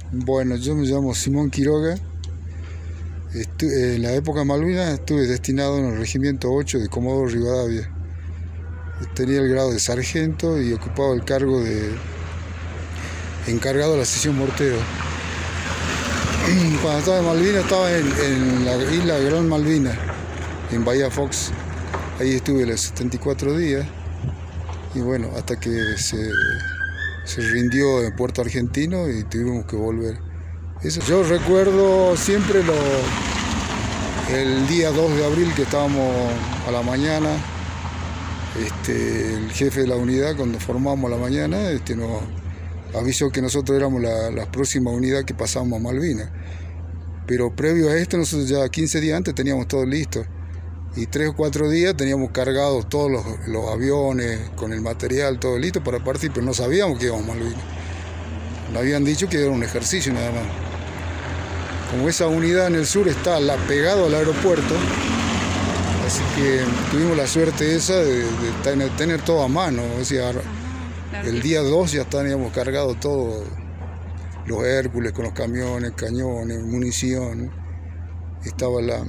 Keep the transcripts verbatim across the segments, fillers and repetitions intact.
Bueno, yo me llamo Simón Quiroga. Estu en la época de Malvinas estuve destinado en el Regimiento ocho de Comodoro Rivadavia. Tenía el grado de sargento y ocupaba el cargo de encargado de la sección mortero. Cuando estaba en Malvinas estaba en, en la isla Gran Malvina, en Bahía Fox. Ahí estuve los setenta y cuatro días y bueno, hasta que se, se rindió en Puerto Argentino y tuvimos que volver. Eso. Yo recuerdo siempre lo, el día dos de abril que estábamos a la mañana, este, el jefe de la unidad cuando formamos a la mañana este, nos avisó que nosotros éramos la, la próxima unidad que pasábamos a Malvinas. Pero previo a esto nosotros ya quince días antes teníamos todo listo. Y tres o cuatro días teníamos cargados todos los, los aviones, con el material, todo listo para partir, pero no sabíamos que íbamos a Malvinas. Nos habían dicho que era un ejercicio nada más. Como esa unidad en el sur está la, pegado al aeropuerto, así que tuvimos la suerte esa de, de tener, tener todo a mano. O sea, el día dos ya teníamos cargado todo, los Hércules con los camiones, cañones, munición. Estaba la...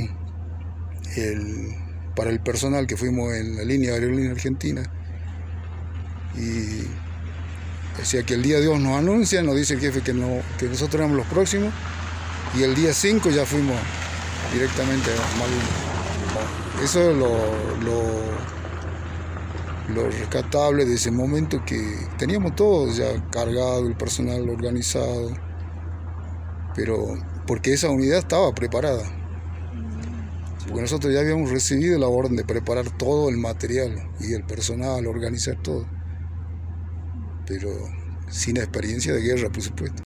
El, para el personal que fuimos en la línea de aerolínea argentina y decía que el día dos nos anuncia, nos dice el jefe que, no, que nosotros éramos los próximos y el día cinco ya fuimos directamente a Malvinas. Eso es lo, lo, lo rescatable de ese momento, que teníamos todo ya cargado, el personal organizado, pero porque esa unidad estaba preparada. Porque nosotros ya habíamos recibido la orden de preparar todo el material y el personal, organizar todo, pero sin experiencia de guerra, por supuesto.